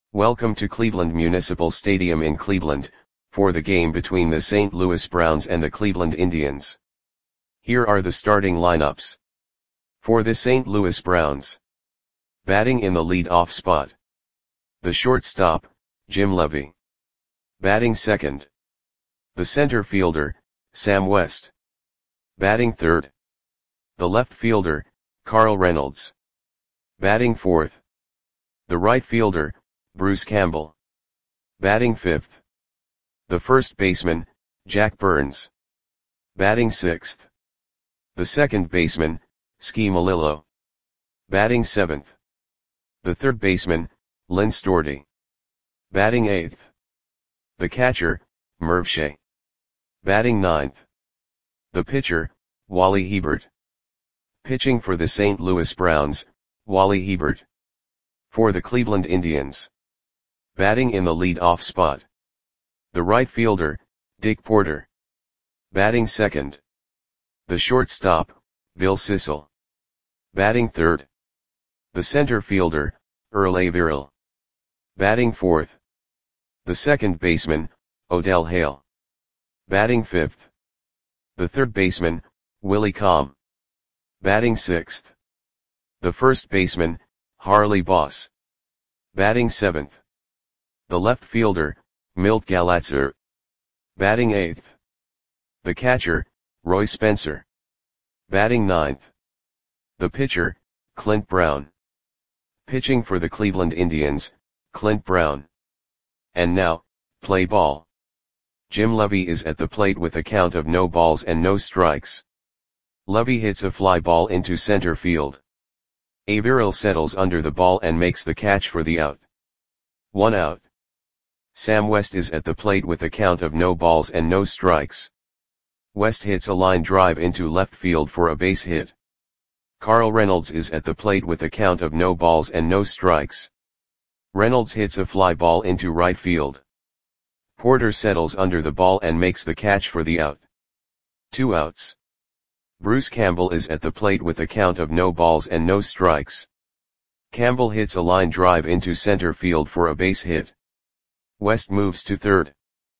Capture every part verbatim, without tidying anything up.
Welcome to Cleveland Municipal Stadium in Cleveland, for the game between the Saint Louis Browns and the Cleveland Indians. Here are the starting lineups. For the Saint Louis Browns. Batting in the lead-off spot. The shortstop, Jim Levy. Batting second. The center fielder, Sam West. Batting third. The left fielder, Carl Reynolds. Batting fourth. The right fielder, Bruce Campbell. Batting fifth. The first baseman, Jack Burns. Batting sixth. The second baseman, Ski Melillo. Batting seventh. The third baseman, Lynn Storti. Batting eighth. The catcher, Merv Shea. Batting ninth. The pitcher, Wally Hebert. Pitching for the Saint Louis Browns, Wally Hebert. For the Cleveland Indians. Batting in the lead-off spot. The right fielder, Dick Porter. Batting second. The shortstop, Bill Sissel. Batting third. The center fielder, Earl Averill. Batting fourth. The second baseman, Odell Hale. Batting fifth. The third baseman, Willie Comm. Batting sixth. The first baseman, Harley Boss. Batting seventh. The left fielder, Milt Galatzer. Batting eighth. The catcher, Roy Spencer. Batting ninth. The pitcher, Clint Brown. Pitching for the Cleveland Indians, Clint Brown. And now, play ball. Jim Levy is at the plate with a count of no balls and no strikes. Levy hits a fly ball into center field. Averill settles under the ball and makes the catch for the out. One out. Sam West is at the plate with a count of no balls and no strikes. West hits a line drive into left field for a base hit. Carl Reynolds is at the plate with a count of no balls and no strikes. Reynolds hits a fly ball into right field. Porter settles under the ball and makes the catch for the out. Two outs. Bruce Campbell is at the plate with a count of no balls and no strikes. Campbell hits a line drive into center field for a base hit. West moves to third.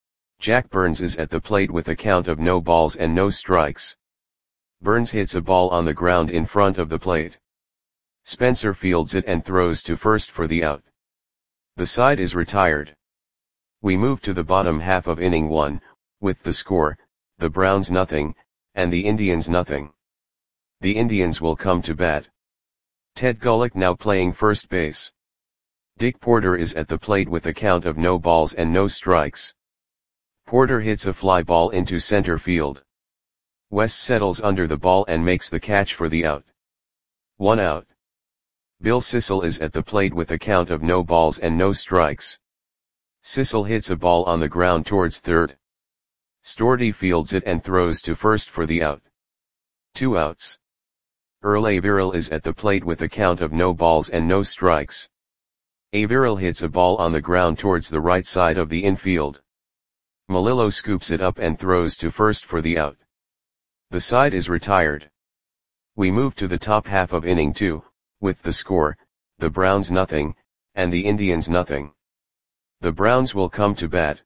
Jack Burns is at the plate with a count of no balls and no strikes. Burns hits a ball on the ground in front of the plate. Spencer fields it and throws to first for the out. The side is retired. We move to the bottom half of inning one, with the score, the Browns nothing, and the Indians nothing. The Indians will come to bat. Ted Gulick now playing first base. Dick Porter is at the plate with a count of no balls and no strikes. Porter hits a fly ball into center field. West settles under the ball and makes the catch for the out. One out. Bill Sissel is at the plate with a count of no balls and no strikes. Sissel hits a ball on the ground towards third. Storti fields it and throws to first for the out. Two outs. Earl Averill is at the plate with a count of no balls and no strikes. Averill hits a ball on the ground towards the right side of the infield. Melillo scoops it up and throws to first for the out. The side is retired. We move to the top half of inning two, with the score, the Browns nothing, and the Indians nothing. The Browns will come to bat.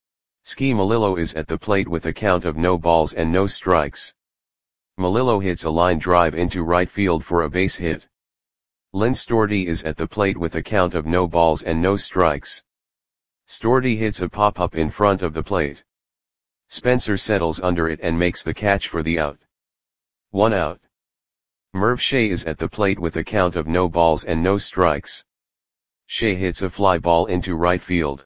Ski Melillo is at the plate with a count of no balls and no strikes. Melillo hits a line drive into right field for a base hit. Lynn Storti is at the plate with a count of no balls and no strikes. Storti hits a pop-up in front of the plate. Spencer settles under it and makes the catch for the out. One out. Merv Shea is at the plate with a count of no balls and no strikes. Shea hits a fly ball into right field.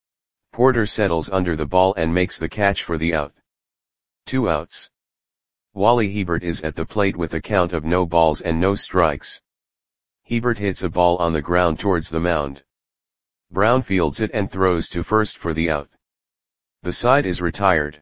Porter settles under the ball and makes the catch for the out. Two outs. Wally Hebert is at the plate with a count of no balls and no strikes. Hebert hits a ball on the ground towards the mound. Brown fields it and throws to first for the out. The side is retired.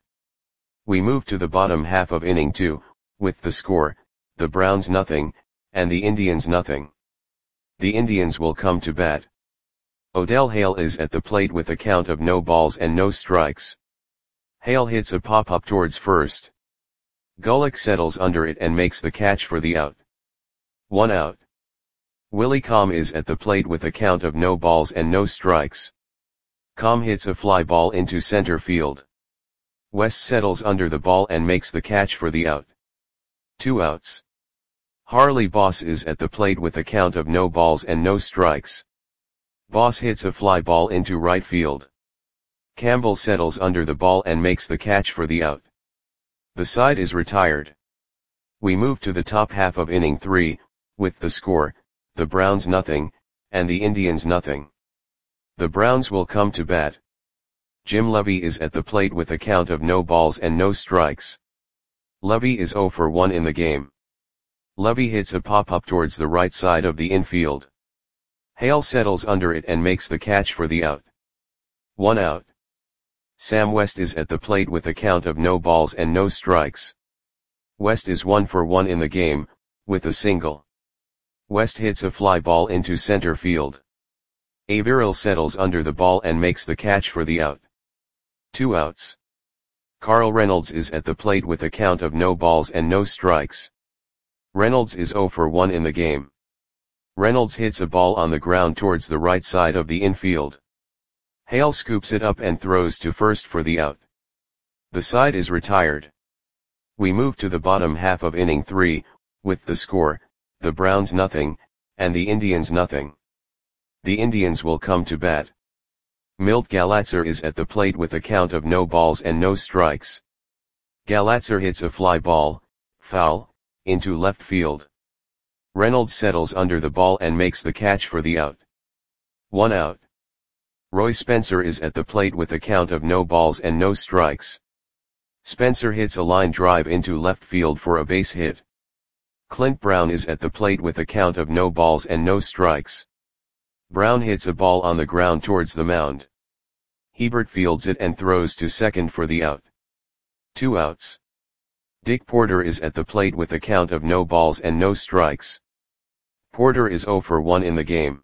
We move to the bottom half of inning two, with the score, the Browns nothing, and the Indians nothing. The Indians will come to bat. Odell Hale is at the plate with a count of no balls and no strikes. Hale hits a pop-up towards first. Gulick settles under it and makes the catch for the out. One out. Willie Com is at the plate with a count of no balls and no strikes. Com hits a fly ball into center field. West settles under the ball and makes the catch for the out. Two outs. Harley Boss is at the plate with a count of no balls and no strikes. Boss hits a fly ball into right field. Campbell settles under the ball and makes the catch for the out. The side is retired. We move to the top half of inning three, with the score, the Browns nothing, and the Indians nothing. The Browns will come to bat. Jim Levy is at the plate with a count of no balls and no strikes. Levy is oh for one in the game. Levy hits a pop-up towards the right side of the infield. Hale settles under it and makes the catch for the out. One out. Sam West is at the plate with a count of no balls and no strikes. West is one for one in the game, with a single. West hits a fly ball into center field. Averill settles under the ball and makes the catch for the out. Two outs. Carl Reynolds is at the plate with a count of no balls and no strikes. Reynolds is oh for one in the game. Reynolds hits a ball on the ground towards the right side of the infield. Hale scoops it up and throws to first for the out. The side is retired. We move to the bottom half of inning three, with the score, the Browns nothing, and the Indians nothing. The Indians will come to bat. Milt Galatzer is at the plate with a count of no balls and no strikes. Galatzer hits a fly ball, foul, into left field. Reynolds settles under the ball and makes the catch for the out. One out. Roy Spencer is at the plate with a count of no balls and no strikes. Spencer hits a line drive into left field for a base hit. Clint Brown is at the plate with a count of no balls and no strikes. Brown hits a ball on the ground towards the mound. Hebert fields it and throws to second for the out. Two outs. Dick Porter is at the plate with a count of no balls and no strikes. Porter is oh for one in the game.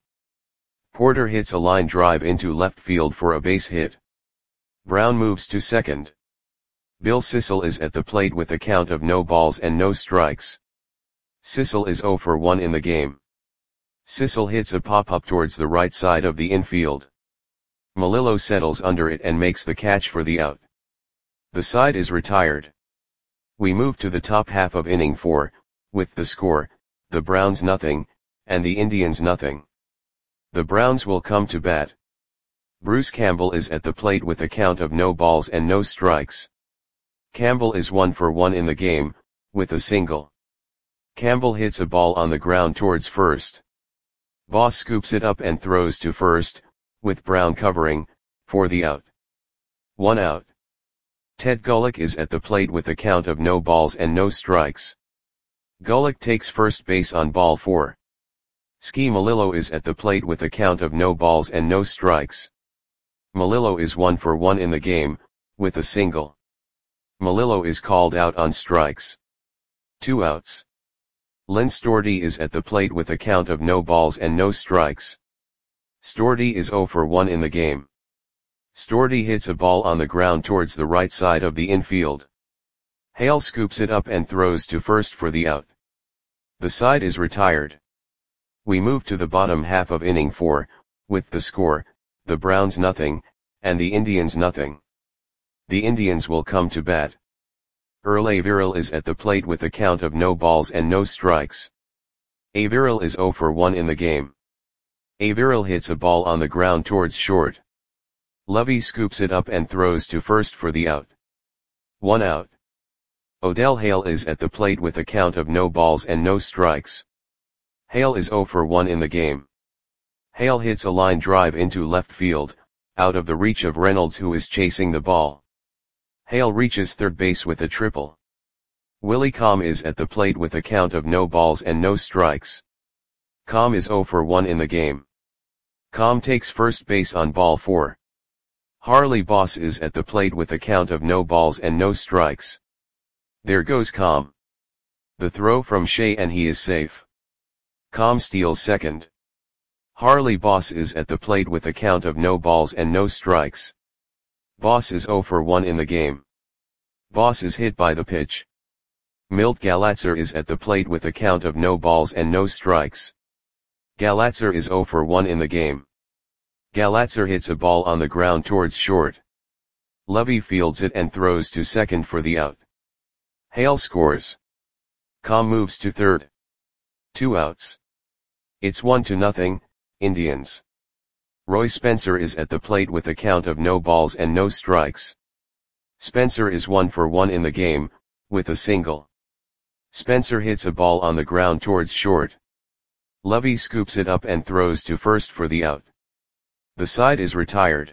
Porter hits a line drive into left field for a base hit. Brown moves to second. Bill Sissel is at the plate with a count of no balls and no strikes. Sissel is oh for one in the game. Sissel hits a pop-up towards the right side of the infield. Melillo settles under it and makes the catch for the out. The side is retired. We move to the top half of inning four, with the score, the Browns nothing, and the Indians nothing. The Browns will come to bat. Bruce Campbell is at the plate with a count of no balls and no strikes. Campbell is one for one in the game, with a single. Campbell hits a ball on the ground towards first. Boss scoops it up and throws to first, with Brown covering, for the out. One out. Ted Gulick is at the plate with a count of no balls and no strikes. Gulick takes first base on ball four. Ski Melillo is at the plate with a count of no balls and no strikes. Melillo is one for one in the game, with a single. Melillo is called out on strikes. Two outs. Lynn Stordy is at the plate with a count of no balls and no strikes. Stordy is oh for one in the game. Stordy hits a ball on the ground towards the right side of the infield. Hale scoops it up and throws to first for the out. The side is retired. We move to the bottom half of inning four, with the score, the Browns nothing, and the Indians nothing. The Indians will come to bat. Earl Averill is at the plate with a count of no balls and no strikes. Averill is oh for one in the game. Averill hits a ball on the ground towards short. Levy scoops it up and throws to first for the out. One out. Odell Hale is at the plate with a count of no balls and no strikes. Hale is oh for one in the game. Hale hits a line drive into left field, out of the reach of Reynolds who is chasing the ball. Hale reaches third base with a triple. Willie Com is at the plate with a count of no balls and no strikes. Com is oh for one in the game. Com takes first base on ball four. Harley Boss is at the plate with a count of no balls and no strikes. There goes Com. The throw from Shea and he is safe. Com steals second. Harley Boss is at the plate with a count of no balls and no strikes. Boss is oh for one in the game. Boss is hit by the pitch. Milt Galatzer is at the plate with a count of no balls and no strikes. Galatzer is zero for one in the game. Galatzer hits a ball on the ground towards short. Lovey fields it and throws to second for the out. Hale scores. Com moves to third. Two outs. It's one to nothing, Indians. Roy Spencer is at the plate with a count of no balls and no strikes. Spencer is one for one in the game, with a single. Spencer hits a ball on the ground towards short. Lovey scoops it up and throws to first for the out. The side is retired.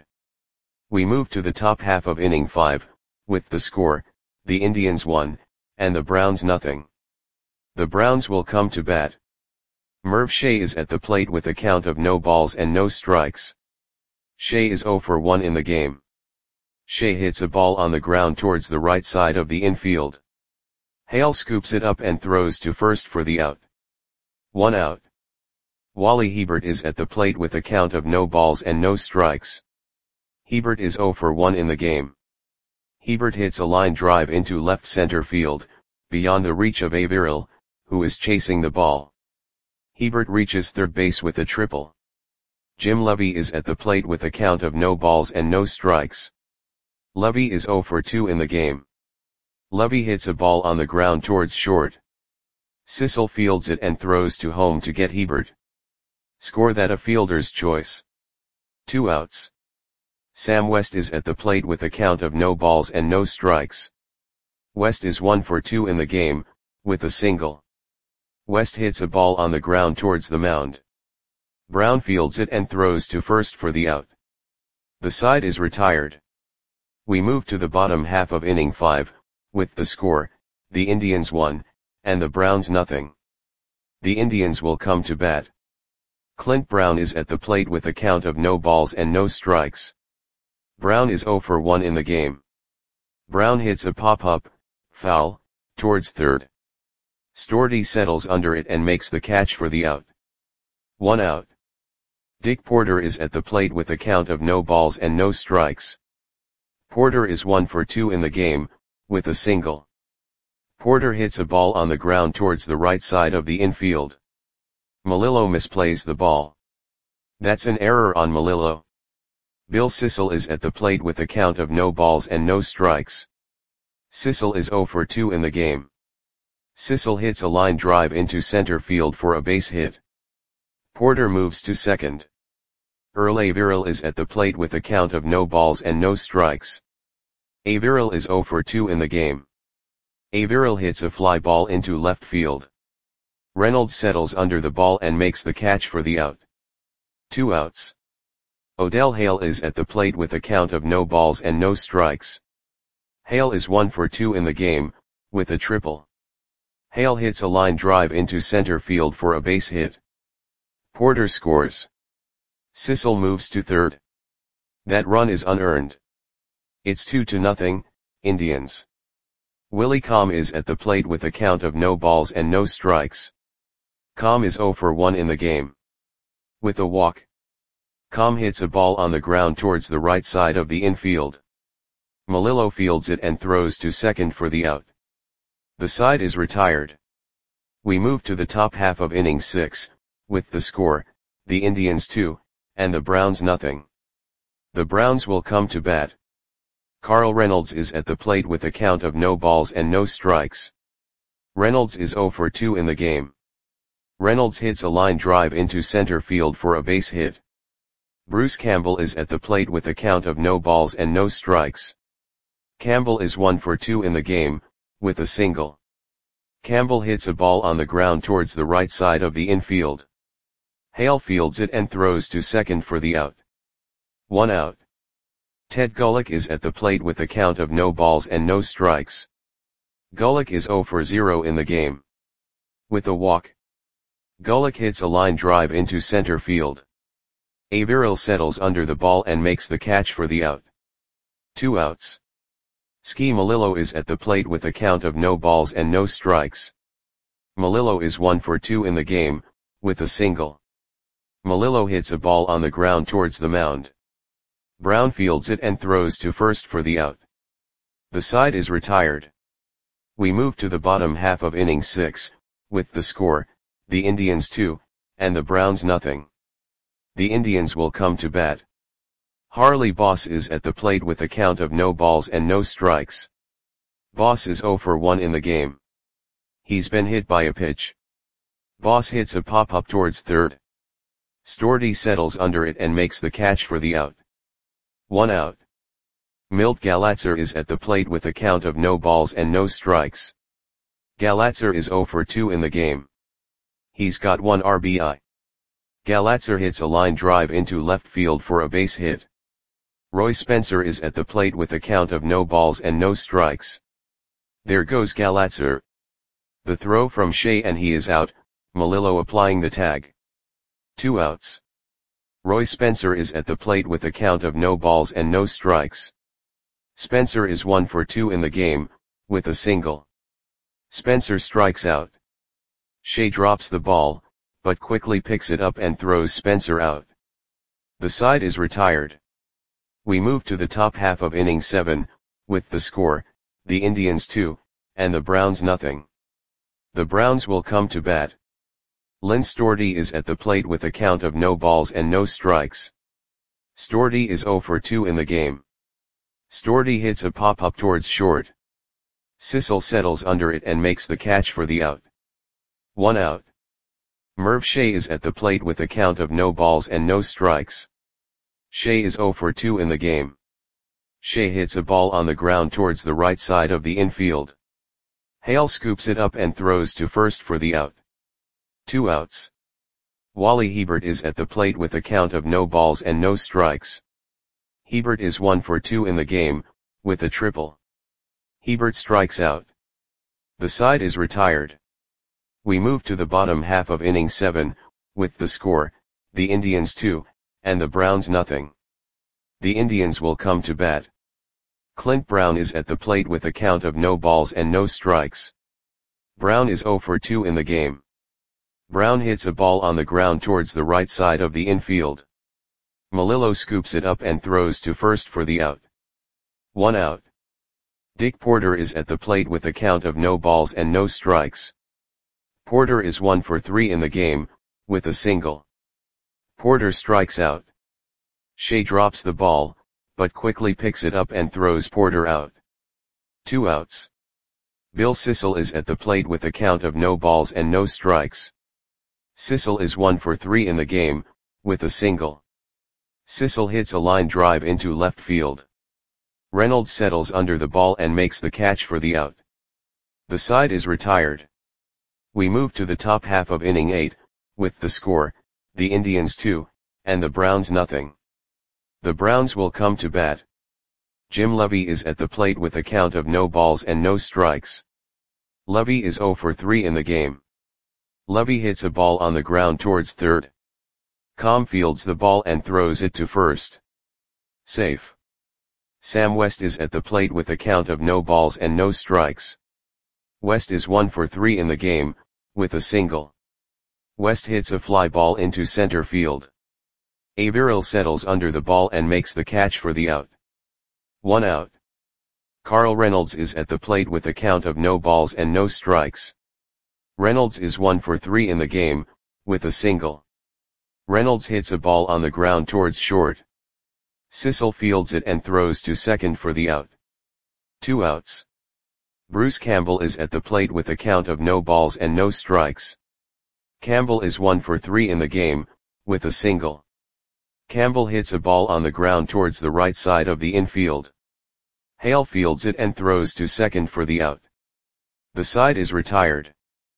We move to the top half of inning five, with the score, the Indians one, and the Browns nothing. The Browns will come to bat. Merv Shea is at the plate with a count of no balls and no strikes. Shea is zero for one in the game. Shea hits a ball on the ground towards the right side of the infield. Hale scoops it up and throws to first for the out. One out. Wally Hebert is at the plate with a count of no balls and no strikes. Hebert is zero for one in the game. Hebert hits a line drive into left center field, beyond the reach of Averill, who is chasing the ball. Hebert reaches third base with a triple. Jim Lovey is at the plate with a count of no balls and no strikes. Lovey is zero for two in the game. Lovey hits a ball on the ground towards short. Sissel fields it and throws to home to get Hebert. Score that a fielder's choice. Two outs. Sam West is at the plate with a count of no balls and no strikes. West is one for two in the game, with a single. West hits a ball on the ground towards the mound. Brown fields it and throws to first for the out. The side is retired. We move to the bottom half of inning five, with the score, the Indians one, and the Browns nothing. The Indians will come to bat. Clint Brown is at the plate with a count of no balls and no strikes. Brown is zero for one in the game. Brown hits a pop-up, foul, towards third. Storty settles under it and makes the catch for the out. One out. Dick Porter is at the plate with a count of no balls and no strikes. Porter is one for two in the game, with a single. Porter hits a ball on the ground towards the right side of the infield. Melillo misplays the ball. That's an error on Melillo. Bill Sissel is at the plate with a count of no balls and no strikes. Sissel is zero for two in the game. Sissel hits a line drive into center field for a base hit. Porter moves to second. Earl Averill is at the plate with a count of no balls and no strikes. Averill is zero for two in the game. Averill hits a fly ball into left field. Reynolds settles under the ball and makes the catch for the out. Two outs. Odell Hale is at the plate with a count of no balls and no strikes. Hale is one for two in the game, with a triple. Hale hits a line drive into center field for a base hit. Porter scores. Sissel moves to third. That run is unearned. It's two to nothing, Indians. Willie Com is at the plate with a count of no balls and no strikes. Com is zero for one in the game. With a walk. Com hits a ball on the ground towards the right side of the infield. Melillo fields it and throws to second for the out. The side is retired. We move to the top half of inning six, with the score, the Indians two, and the Browns nothing. The Browns will come to bat. Carl Reynolds is at the plate with a count of no balls and no strikes. Reynolds is zero for two in the game. Reynolds hits a line drive into center field for a base hit. Bruce Campbell is at the plate with a count of no balls and no strikes. Campbell is one for two in the game, with a single. Campbell hits a ball on the ground towards the right side of the infield. Hale fields it and throws to second for the out. One out. Ted Gullick is at the plate with a count of no balls and no strikes. Gullick is zero for zero in the game. With a walk. Gullick hits a line drive into center field. Averill settles under the ball and makes the catch for the out. Two outs. Ski Melillo is at the plate with a count of no balls and no strikes. Melillo is one for two in the game, with a single. Melillo hits a ball on the ground towards the mound. Brown fields it and throws to first for the out. The side is retired. We move to the bottom half of inning six, with the score, the Indians two, and the Browns nothing. The Indians will come to bat. Harley Boss is at the plate with a count of no balls and no strikes. Boss is oh for one in the game. He's been hit by a pitch. Boss hits a pop-up towards third. Stordy settles under it and makes the catch for the out. One out. Milt Galatzer is at the plate with a count of no balls and no strikes. Galatzer is oh for two in the game. He's got one R B I. Galatzer hits a line drive into left field for a base hit. Roy Spencer is at the plate with a count of no balls and no strikes. There goes Galatzer. The throw from Shea and he is out, Melillo applying the tag. Two outs. Roy Spencer is at the plate with a count of no balls and no strikes. Spencer is one for two in the game, with a single. Spencer strikes out. Shea drops the ball, but quickly picks it up and throws Spencer out. The side is retired. We move to the top half of inning seven, with the score, the Indians two, and the Browns nothing. The Browns will come to bat. Lynn Stordy is at the plate with a count of no balls and no strikes. Stordy is oh for two in the game. Stordy hits a pop-up towards short. Sissel settles under it and makes the catch for the out. One out. Merv Shea is at the plate with a count of no balls and no strikes. Shea is oh for two in the game. Shea hits a ball on the ground towards the right side of the infield. Hale scoops it up and throws to first for the out. Two outs. Wally Hebert is at the plate with a count of no balls and no strikes. Hebert is one for two in the game, with a triple. Hebert strikes out. The side is retired. We move to the bottom half of inning seven, with the score, the Indians two, and the Browns nothing. The Indians will come to bat. Clint Brown is at the plate with a count of no balls and no strikes. Brown is oh for two in the game. Brown hits a ball on the ground towards the right side of the infield. Melillo scoops it up and throws to first for the out. One out. Dick Porter is at the plate with a count of no balls and no strikes. Porter is one for three in the game, with a single. Porter strikes out. Shea drops the ball, but quickly picks it up and throws Porter out. Two outs. Bill Sissel is at the plate with a count of no balls and no strikes. Sissel is one for three in the game, with a single. Sissel hits a line drive into left field. Reynolds settles under the ball and makes the catch for the out. The side is retired. We move to the top half of inning eight, with the score, the Indians two, and the Browns nothing. The Browns will come to bat. Jim Levy is at the plate with a count of no balls and no strikes. Levy is oh for three in the game. Levy hits a ball on the ground towards third. Com fields the ball and throws it to first. Safe. Sam West is at the plate with a count of no balls and no strikes. West is one for three in the game, with a single. West hits a fly ball into center field. Averill settles under the ball and makes the catch for the out. One out. Carl Reynolds is at the plate with a count of no balls and no strikes. Reynolds is one for three in the game, with a single. Reynolds hits a ball on the ground towards short. Sissel fields it and throws to second for the out. Two outs. Bruce Campbell is at the plate with a count of no balls and no strikes. Campbell is one for three in the game, with a single. Campbell hits a ball on the ground towards the right side of the infield. Hale fields it and throws to second for the out. The side is retired.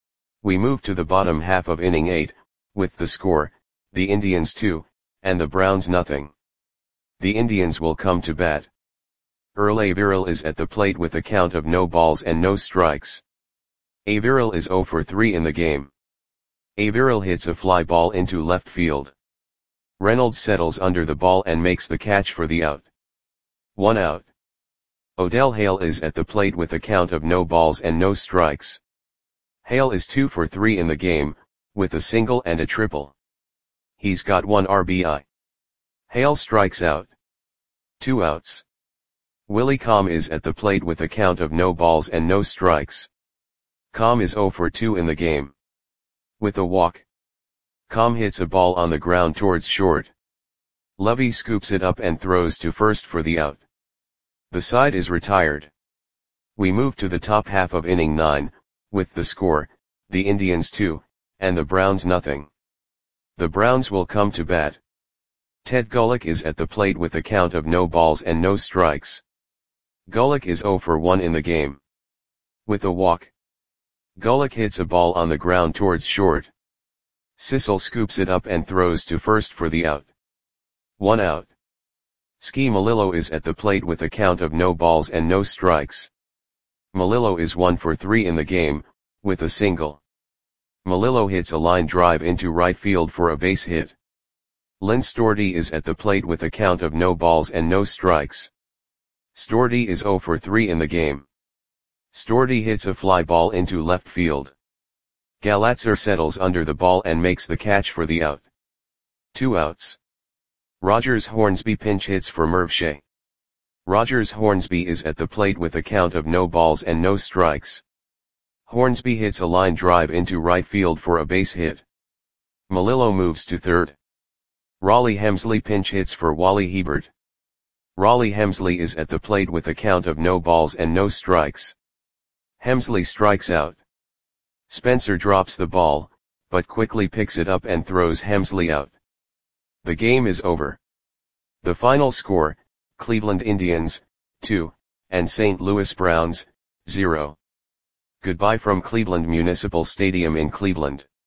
We move to the bottom half of inning eight, with the score, the Indians two, and the Browns nothing. The Indians will come to bat. Earl Averill is at the plate with a count of no balls and no strikes. Averill is oh for three in the game. Averill hits a fly ball into left field. Reynolds settles under the ball and makes the catch for the out. One out. Odell Hale is at the plate with a count of no balls and no strikes. Hale is two for three in the game, with a single and a triple. He's got one R B I. Hale strikes out. Two outs. Willie Com is at the plate with a count of no balls and no strikes. Com is oh for two in the game. With a walk. Com hits a ball on the ground towards short. Lovey scoops it up and throws to first for the out. The side is retired. We move to the top half of inning nine, with the score, the Indians two, and the Browns nothing. The Browns will come to bat. Ted Gulick is at the plate with a count of no balls and no strikes. Gulick is zero for one in the game. With a walk. Gulick hits a ball on the ground towards short. Sissel scoops it up and throws to first for the out. One out. Ski Melillo is at the plate with a count of no balls and no strikes. Melillo is one for three in the game, with a single. Melillo hits a line drive into right field for a base hit. Lynn Stordy is at the plate with a count of no balls and no strikes. Stordy is zero for three in the game. Stordy hits a fly ball into left field. Galatzer settles under the ball and makes the catch for the out. Two outs. Rogers Hornsby pinch hits for Merv Shea. Rogers Hornsby is at the plate with a count of no balls and no strikes. Hornsby hits a line drive into right field for a base hit. Melillo moves to third. Raleigh Hemsley pinch hits for Wally Hebert. Raleigh Hemsley is at the plate with a count of no balls and no strikes. Hemsley strikes out. Spencer drops the ball, but quickly picks it up and throws Hemsley out. The game is over. The final score, Cleveland Indians, two, and Saint Louis Browns, zero. Goodbye from Cleveland Municipal Stadium in Cleveland.